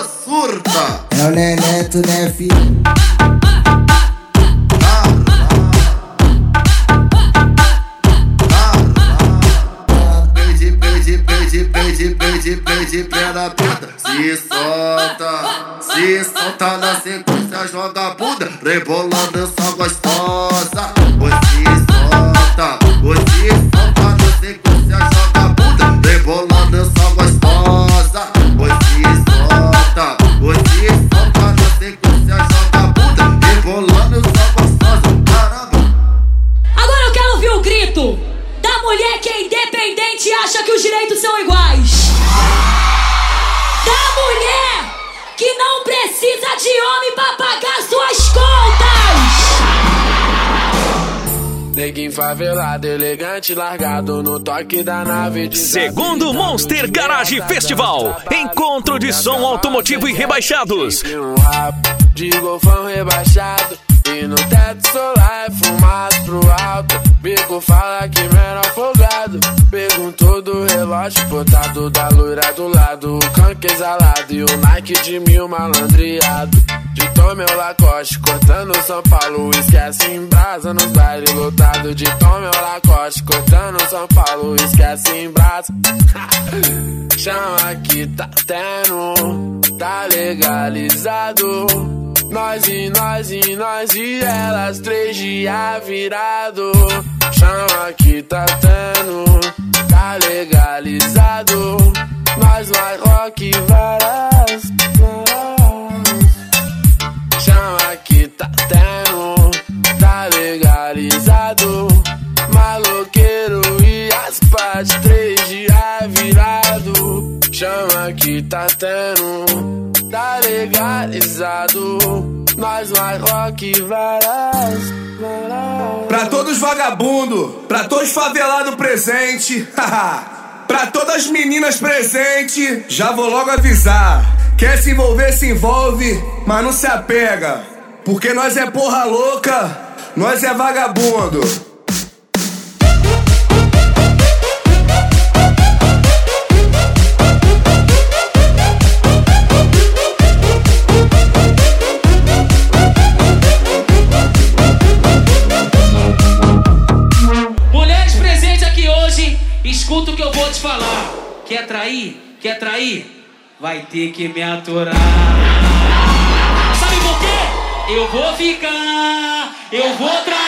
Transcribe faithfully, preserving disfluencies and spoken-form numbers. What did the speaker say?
surta. É o Neneto, né, filho? Peide, peide, peide, peide, peide, peide, pé puta. Se solta, se solta na sequência, joga a bunda, rebolando essa gostosa. Você solta, você solta na sequência, joga a bunda, rebolando essa gostosa. Você solta, você solta na sequência, joga a bunda, rebolando essa gostosa. Caramba! Agora eu quero ouvir o grito da mulher que é independente e acha que os direitos são iguais. Da mulher que não precisa de homem pra pagar suas contas. Neguinho favelado, elegante, largado no toque da nave de Segundo Monster Garage Festival, encontro de som automotivo e rebaixados. Um rap de golfão rebaixado e no teto solar é fumado pro alto. Bico fala que menor folgado, perguntou do relógio botado da loira do lado, o canque exalado e o Nike de mil malandreado. De Tom meu Lacoste, cortando São Paulo, esquece em brasa nos bailes lotado. De Tom meu Lacoste, cortando São Paulo, esquece em brasa. Chama que tá tendo, tá legalizado. Nós e nós e nós e elas, três dias virado. Chama que tá tendo, tá legalizado. Nós vai rock várias, várias. Chama que tá tendo, tá legalizado. Maloqueiro e as partes, três dias virado. Chama que tá tendo, tá legalizado. Nós vai rock várias, várias. Pra todos vagabundo, pra todos favelados presente, pra todas as meninas presentes, já vou logo avisar. Quer se envolver, se envolve, mas não se apega, porque nós é porra louca, nós é vagabundo. Escuta o que eu vou te falar. Quer trair? Quer trair? Vai ter que me aturar. Sabe por quê? Eu vou ficar, eu vou trair.